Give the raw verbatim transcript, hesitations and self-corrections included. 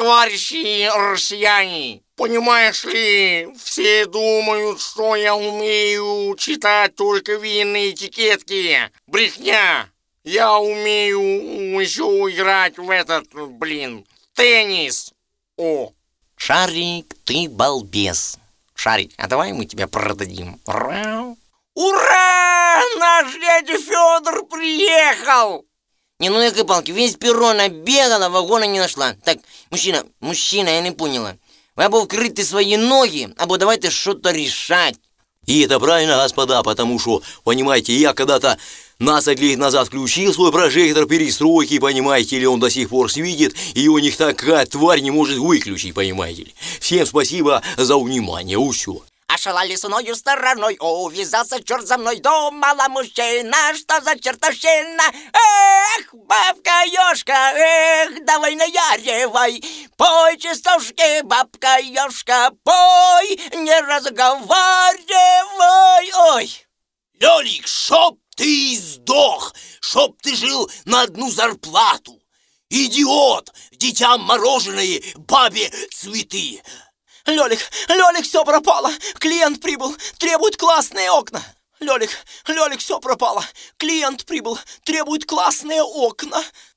товарищи россияне, понимаешь ли, все думают, что я умею читать только винные этикетки. Брехня. Я умею еще играть в этот, блин, теннис. О. Шарик, ты балбес. Шарик, а давай мы тебя продадим. Ура! Ура! Наш дядя Федор приехал! Не, ну этой палки, весь перрон обегала, вагона не нашла. Так, мужчина, мужчина, я не поняла. Вы або вкрыты свои ноги, або давайте что-то решать. И это правильно, господа, потому что, понимаете, я когда-то двадцать лет назад включил свой прожектор перестройки, понимаете ли, он до сих пор светит, и у них такая тварь не может выключить, понимаете ли. Всем спасибо за внимание, усё. А шла лесной стороной, увязался черт за мной, думала мужчина, что за чертовщина. Эх, бабка-ёшка, эх, давай наяривай, пой частушки, бабка-ёшка, пой, не разговаривай, ой. Лёлик, чтоб ты сдох, чтоб ты жил на одну зарплату. Идиот, дитя мороженое, бабе цветы. Лёлик, Лёлик, все пропало. Клиент прибыл, требует классные окна. Лёлик, Лёлик, все пропало. Клиент прибыл, требует классные окна.